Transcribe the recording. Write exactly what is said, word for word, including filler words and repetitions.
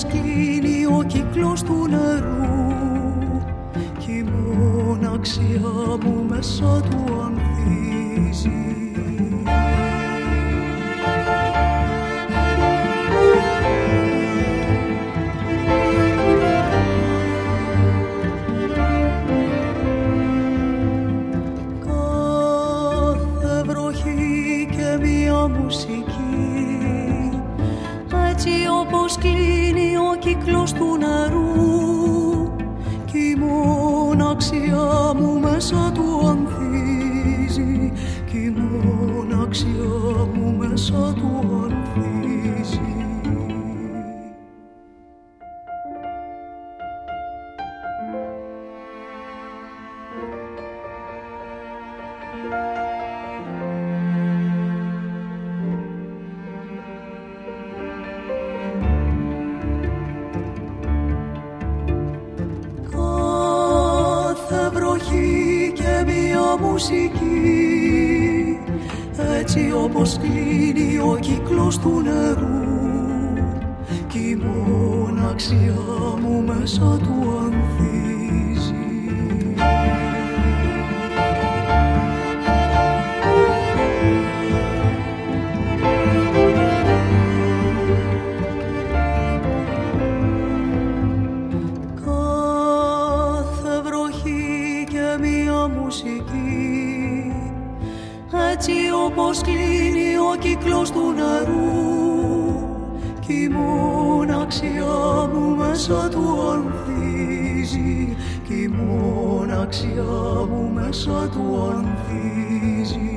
όπως κλείνει ο κύκλος του νερού κι η μοναξιά μου μέσα του ανθίζει. Κάθε βροχή και μία μουσική, έτσι όπως κλείνει ο κύκλος του νερού κι η μοναξιά μου μέσα του ανθίζει, κι η μοναξιά μου μέσα του ανθίζει. Και μία μουσική, έτσι όπως κλείνει ο κύκλος του νερού κι η μοναξιά μου μέσα του ανθίζει. Μουσική, έτσι όπως κλείνει ο κύκλος του νερού κι η μοναξιά μου μέσα του ανθίζει, κι η μοναξιά μου μέσα του ανθίζει.